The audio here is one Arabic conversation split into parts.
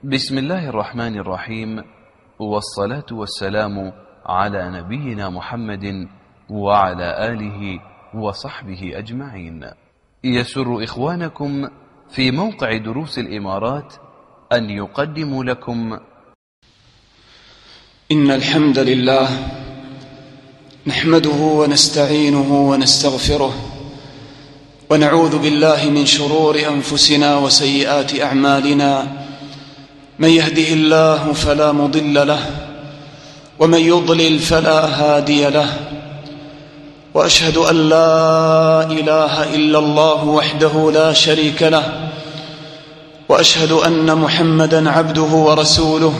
بسم الله الرحمن الرحيم، والصلاة والسلام على نبينا محمد وعلى آله وصحبه أجمعين. يسر إخوانكم في موقع دروس الإمارات أن يقدموا لكم إن الحمد لله نحمده ونستعينه ونستغفره ونعوذ بالله من شرور أنفسنا وسيئات أعمالنا، من يهده الله فلا مضل له ومن يضلل فلا هادي له، وأشهد أن لا إله إلا الله وحده لا شريك له، وأشهد أن محمدًا عبده ورسوله.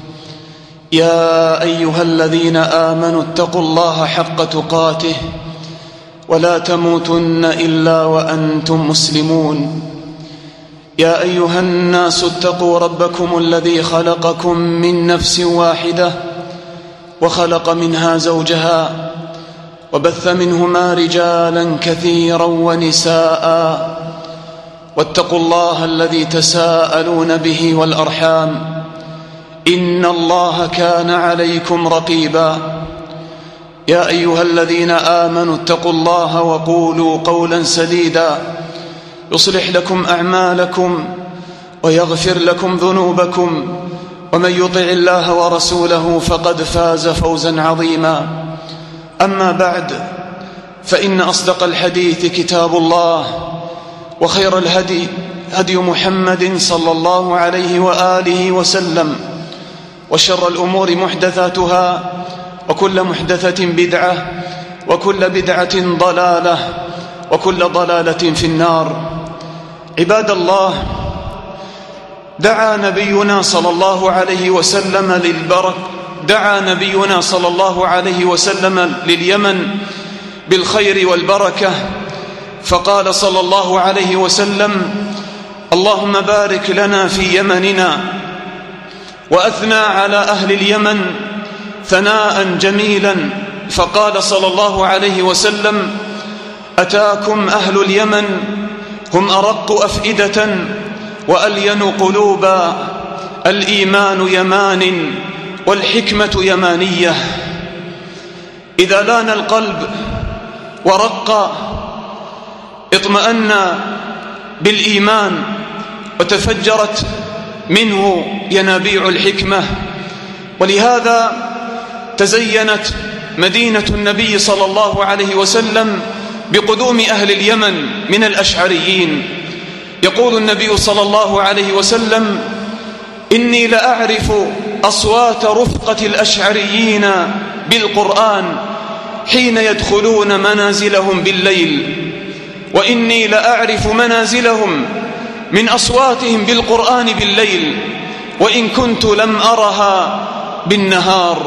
يا أيها الذين آمنوا اتقوا الله حق تقاته ولا تموتن إلا وأنتم مسلمون. يا أيها الناس اتقوا ربكم الذي خلقكم من نفس واحدة وخلق منها زوجها وبث منهما رجالا كثيرا ونساء، واتقوا الله الذي تساءلون به والأرحام، إن الله كان عليكم رقيبا. يا أيها الذين آمنوا اتقوا الله وقولوا قولا سديدا يصلح لكم أعمالكم ويغفر لكم ذنوبكم، ومن يطع الله ورسوله فقد فاز فوزا عظيما. أما بعد، فإن أصدق الحديث كتاب الله، وخير الهدي هدي محمد صلى الله عليه وآله وسلم، وشر الأمور محدثاتها، وكل محدثة بدعة، وكل بدعة ضلالة، وكل ضلالة في النار. عباد الله، دعا نبينا صلى الله عليه وسلم لليمن بالخير والبركة، فقال صلى الله عليه وسلم: اللهم بارك لنا في يمننا. وأثنى على أهل اليمن ثناء جميلا، فقال صلى الله عليه وسلم: أتاكم أهل اليمن هم أرق أفئدة وألين قلوبا، الإيمان يمان والحكمة يمانية. إذا لان القلب ورق اطمأن بالإيمان، وتفجرت منه ينابيع الحكمة. ولهذا تزينت مدينة النبي صلى الله عليه وسلم بقدوم أهل اليمن من الأشعريين. يقول النبي صلى الله عليه وسلم: إني لأعرف أصوات رفقة الأشعريين بالقرآن حين يدخلون منازلهم بالليل، وإني لأعرف منازلهم من أصواتهم بالقرآن بالليل، وإن كنت لم أرها بالنهار.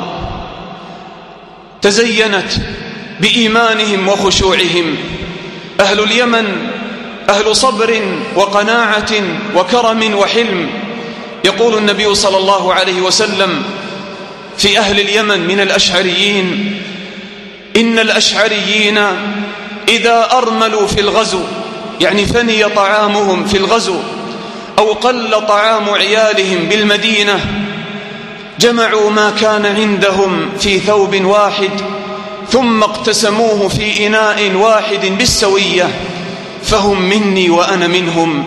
تزينت بإيمانهم وخشوعهم. أهل اليمن أهل صبر وقناعة وكرم وحلم. يقول النبي صلى الله عليه وسلم في أهل اليمن من الأشعريين: إن الأشعريين إذا أرملوا في الغزو، يعني فني طعامهم في الغزو أو قل طعام عيالهم بالمدينة، جمعوا ما كان عندهم في ثوب واحد، ثم اقتسموه في إناء واحد بالسوية، فهم مني وأنا منهم.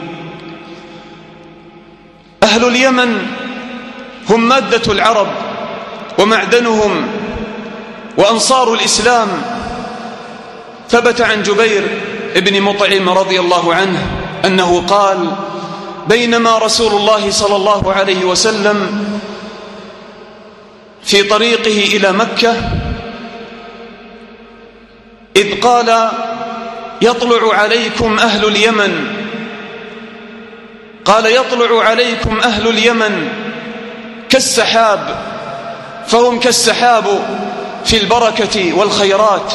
أهل اليمن هم مادة العرب ومعدنهم وأنصار الإسلام. ثبت عن جبير ابن مطعم رضي الله عنه أنه قال: بينما رسول الله صلى الله عليه وسلم في طريقه إلى مكة، إذ قال: يطلع عليكم أهل اليمن. قال: يطلع عليكم أهل اليمن كالسحاب، فهم كالسحاب في البركة والخيرات.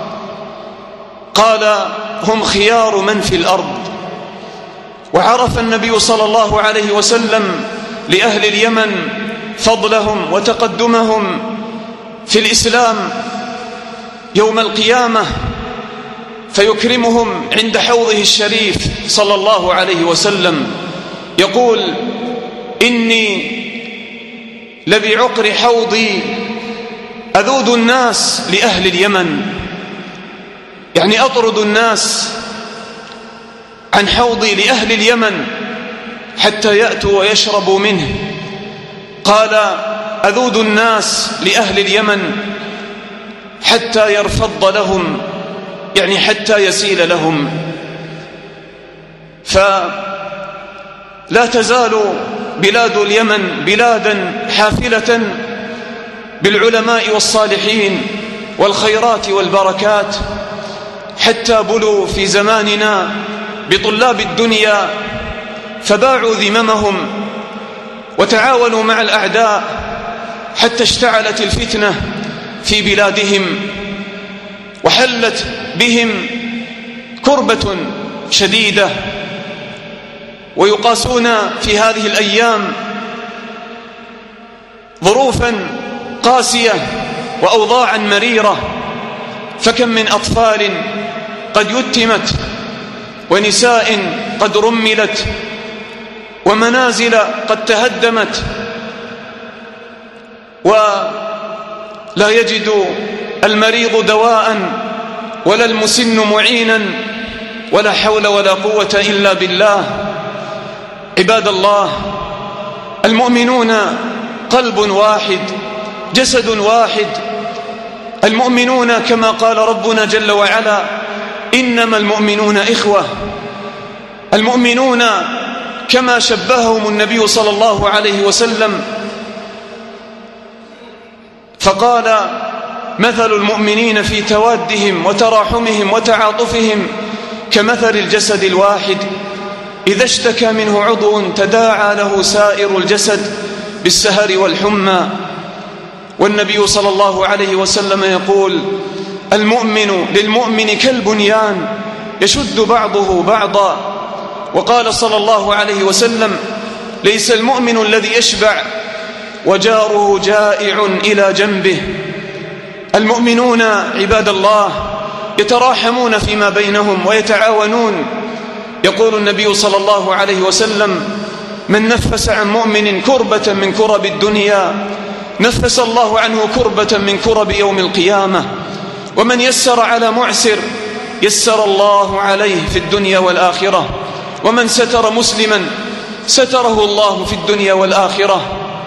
قال: هم خيار من في الأرض. وعرف النبي صلى الله عليه وسلم لأهل اليمن فضلهم وتقدمهم في الإسلام يوم القيامة، فيكرمهم عند حوضه الشريف صلى الله عليه وسلم. يقول: إني لبعقر حوضي أذود الناس لأهل اليمن، يعني أطرد الناس عن حوضي لأهل اليمن حتى يأتوا ويشربوا منه. قال أذود الناس لأهل اليمن حتى يرفض لهم، يعني حتى يسيل لهم. فلا تزال بلاد اليمن بلادا حافلة بالعلماء والصالحين والخيرات والبركات، حتى بلوا في زماننا بطلاب الدنيا فباعوا ذممهم وتعاونوا مع الأعداء حتى اشتعلت الفتنة في بلادهم وحلت بهم كربة شديدة. ويقاسون في هذه الأيام ظروفا قاسية وأوضاعا مريرة، فكم من أطفال قد يتمت، ونساء قد رملت، ومنازل قد تهدمت، ولا يجد المريض دواء ولا المسن معينا، ولا حول ولا قوة إلا بالله. عباد الله، المؤمنون قلب واحد جسد واحد. المؤمنون كما قال ربنا جل وعلا: إنما المؤمنون إخوة. المؤمنون كما شبههم النبي صلى الله عليه وسلم فقال: مثل المؤمنين في توادهم وتراحمهم وتعاطفهم كمثل الجسد الواحد إذا اشتكى منه عضو تداعى له سائر الجسد بالسهر والحمى. والنبي صلى الله عليه وسلم يقول: المؤمن للمؤمن كالبنيان يشد بعضه بعضا. وقال صلى الله عليه وسلم: ليس المؤمن الذي يشبع وجاره جائع إلى جنبه. المؤمنون عباد الله يتراحمون فيما بينهم ويتعاونون. يقول النبي صلى الله عليه وسلم: من نفس عن مؤمن كربة من كرب الدنيا نفس الله عنه كربة من كرب يوم القيامة. ومن يسر على معسر يسر الله عليه في الدنيا والآخرة. ومن ستر مسلما ستره الله في الدنيا والآخرة.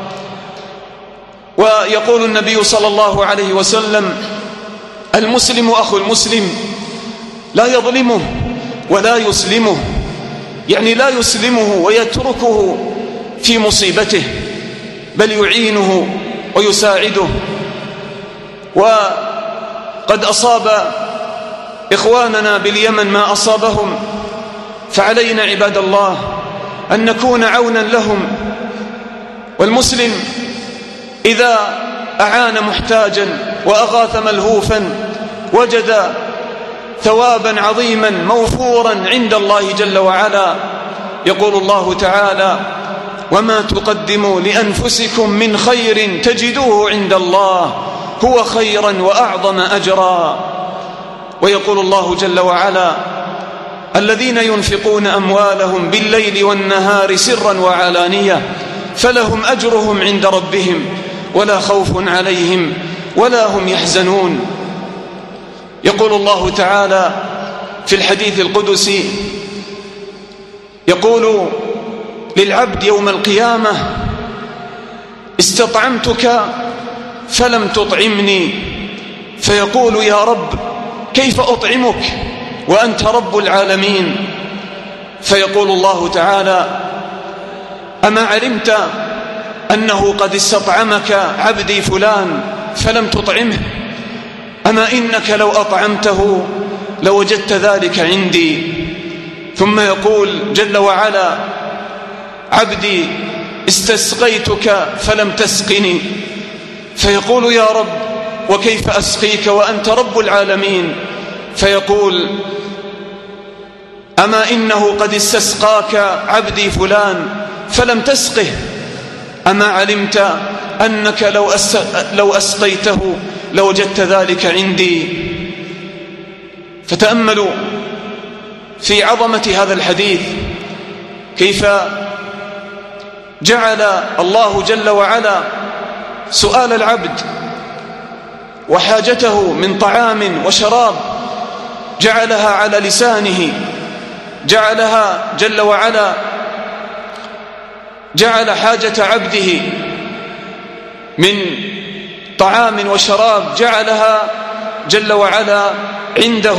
ويقول النبي صلى الله عليه وسلم: المسلم أخو المسلم لا يظلمه ولا يسلمه، يعني لا يسلمه ويتركه في مصيبته، بل يعينه ويساعده. وقد أصاب إخواننا باليمن ما أصابهم، فعلينا عباد الله أن نكون عونا لهم. والمسلم إذا أعان محتاجا وأغاث ملهوفا وجد ثوابا عظيما موفورا عند الله جل وعلا. يقول الله تعالى: وما تقدموا لأنفسكم من خير تجدوه عند الله هو خيرا وأعظم أجرا. ويقول الله جل وعلا: الذين ينفقون أموالهم بالليل والنهار سرا وعلانية فلهم أجرهم عند ربهم ولا خوف عليهم ولا هم يحزنون. يقول الله تعالى في الحديث القدسي، يقول للعبد يوم القيامة: استطعمتك فلم تطعمني. فيقول: يا رب كيف أطعمك وأنت رب العالمين؟ فيقول الله تعالى: أما علمت أنه قد استطعمك عبدي فلان فلم تطعمه؟ أما إنك لو أطعمته لوجدت ذلك عندي. ثم يقول جل وعلا: عبدي استسقيتك فلم تسقني. فيقول: يا رب وكيف أسقيك وأنت رب العالمين؟ فيقول: أما إنه قد استسقاك عبدي فلان فلم تسقه؟ أما علمت أنك لو أسقيته لوجدت ذلك عندي؟ فتأملوا في عظمة هذا الحديث، كيف جعل الله جل وعلا سؤال العبد وحاجته من طعام وشراب جعلها على لسانه، جعلها جل وعلا، جعل حاجة عبده من طعام وشراب جعلها جل وعلا عنده،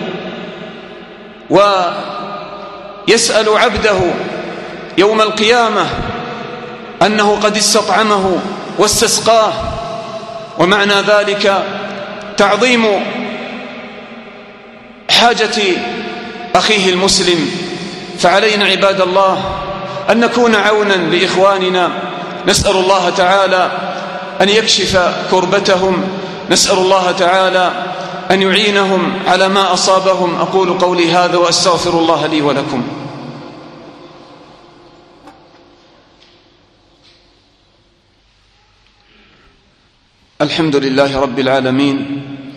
ويسأل عبده يوم القيامة أنه قد استطعمه واستسقاه، ومعنى ذلك تعظيم حاجة أخيه المسلم. فعلينا عباد الله أن نكون عونا لإخواننا، نسأل الله تعالى أن يكشف كربتهم، نسأل الله تعالى أن يعينهم على ما أصابهم. أقول قولي هذا وأستغفر الله لي ولكم. الحمد لله رب العالمين،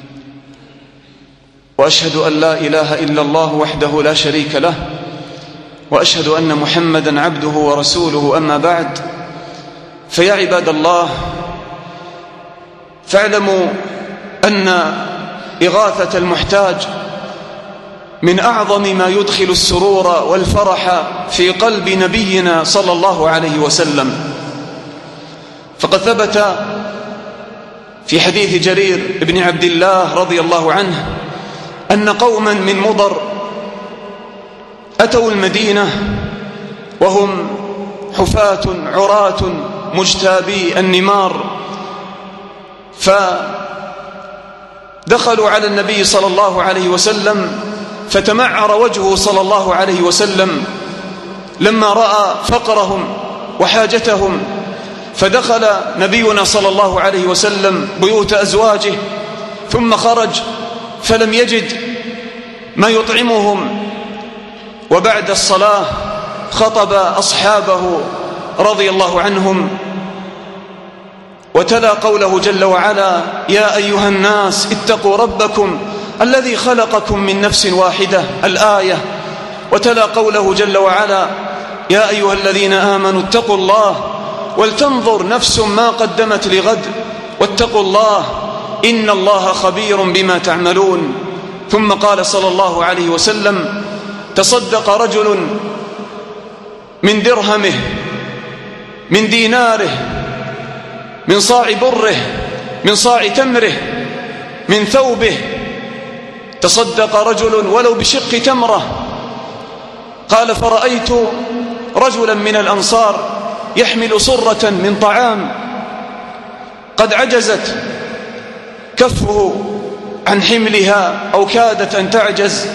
وأشهد أن لا إله إلا الله وحده لا شريك له، وأشهد أن محمدا عبده ورسوله. أما بعد، فيا عباد الله، فاعلموا أن إغاثة المحتاج من أعظم ما يدخل السرور والفرح في قلب نبينا صلى الله عليه وسلم. فقد ثبت في حديث جرير بن عبد الله رضي الله عنه أن قوما من مضر أتوا المدينة وهم حفاة عراة مجتابي النمار، فدخلوا على النبي صلى الله عليه وسلم، فتمعر وجهه صلى الله عليه وسلم لما رأى فقرهم وحاجتهم. فدخل نبينا صلى الله عليه وسلم بيوت أزواجه، ثم خرج فلم يجد ما يطعمهم، وبعد الصلاة خطب أصحابه رضي الله عنهم وتلا قوله جل وعلا: يا أيها الناس اتقوا ربكم الذي خلقكم من نفس واحدة، الآية. وتلا قوله جل وعلا: يا أيها الذين آمنوا اتقوا الله ولتنظر نفس ما قدمت لغد واتقوا الله إن الله خبير بما تعملون. ثم قال صلى الله عليه وسلم: تصدق رجل من درهمه، من ديناره، من صاع بره، من صاع تمره، من ثوبه. تصدق رجل ولو بشق تمرة. قال: فرأيت رجلا من الأنصار يحمل صرة من طعام قد عجزت كفه عن حملها أو كادت أن تعجز.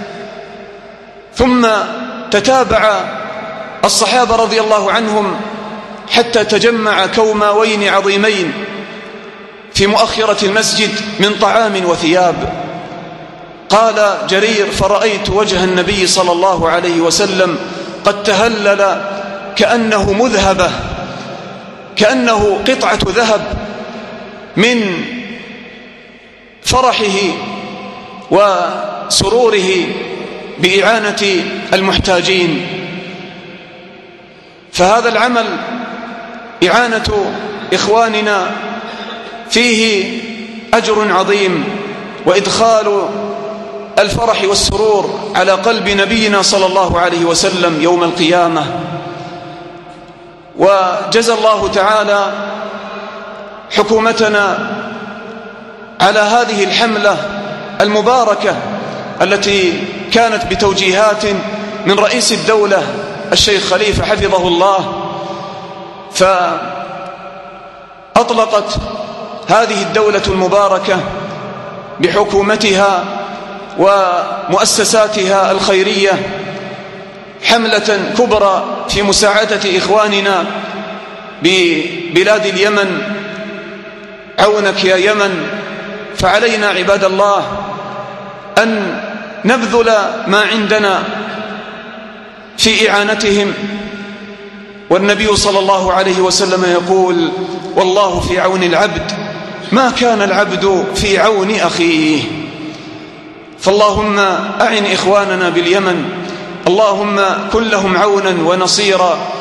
ثم تتابع الصحابة رضي الله عنهم حتى تجمع كوماوين عظيمين في مؤخرة المسجد من طعام وثياب. قال جرير: فرأيت وجه النبي صلى الله عليه وسلم قد تهلل كأنه مذهبة، كأنه قطعة ذهب من فرحه وسروره بإعانة المحتاجين. فهذا العمل إعانة إخواننا فيه أجر عظيم، وإدخال الفرح والسرور على قلب نبينا صلى الله عليه وسلم يوم القيامة. وجزى الله تعالى حكومتنا على هذه الحملة المباركة التي كانت بتوجيهات من رئيس الدولة الشيخ خليفة حفظه الله، فأطلقت هذه الدولة المباركة بحكومتها ومؤسساتها الخيرية حملة كبرى في مساعدة إخواننا ببلاد اليمن. عونك يا يمن. فعلينا عباد الله أن نبذل ما عندنا في إعانتهم. والنبي صلى الله عليه وسلم يقول: والله في عون العبد ما كان العبد في عون أخيه. فاللهم أعن إخواننا باليمن، اللهم كن لهم عونا ونصيرا،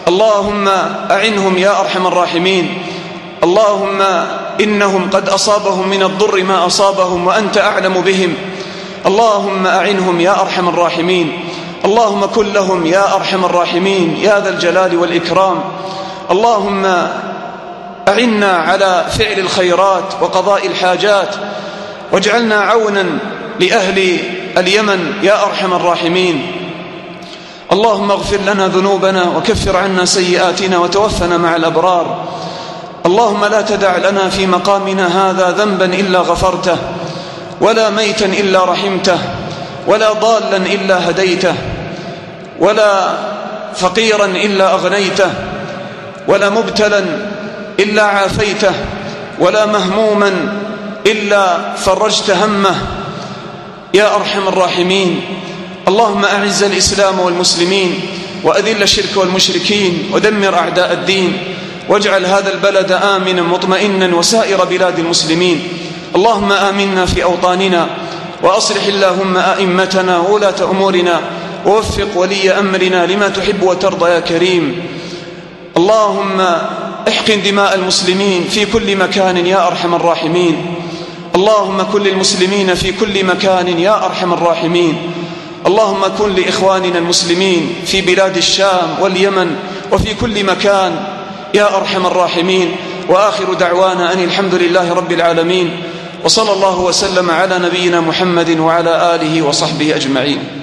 اللهم أعنهم يا أرحم الراحمين. اللهم إنهم قد أصابهم من الضر ما أصابهم وأنت أعلم بهم. اللهم أعنهم يا أرحم الراحمين. اللهم كن لهم يا أرحم الراحمين يا ذا الجلال والإكرام. اللهم أعنا على فعل الخيرات وقضاء الحاجات، واجعلنا عونا لأهل اليمن يا أرحم الراحمين. اللهم اغفر لنا ذنوبنا وكفر عنا سيئاتنا وتوفنا مع الأبرار. اللهم لا تدع لنا في مقامنا هذا ذنبا إلا غفرته، ولا ميتا إلا رحمته، ولا ضالا إلا هديته، ولا فقيرا إلا أغنيته، ولا مبتلا إلا عافيته، ولا مهموما إلا فرجت همه يا أرحم الراحمين. اللهم أعز الإسلام والمسلمين، وأذل الشرك والمشركين، ودمر أعداء الدين، واجعل هذا البلد آمنا مطمئنا وسائر بلاد المسلمين. اللهم آمنا في أوطاننا، وأصلح اللهم أئمتنا وولاة أمورنا، ووفق ولي أمرنا لما تحب وترضى يا كريم. اللهم احقن دماء المسلمين في كل مكان يا أرحم الراحمين. اللهم كن للمسلمين في كل مكان يا أرحم الراحمين. اللهم كن لإخواننا المسلمين في بلاد الشام واليمن وفي كل مكان يا أرحم الراحمين. وآخر دعوانا أن الحمد لله رب العالمين، وصلى الله وسلم على نبينا محمد وعلى آله وصحبه أجمعين.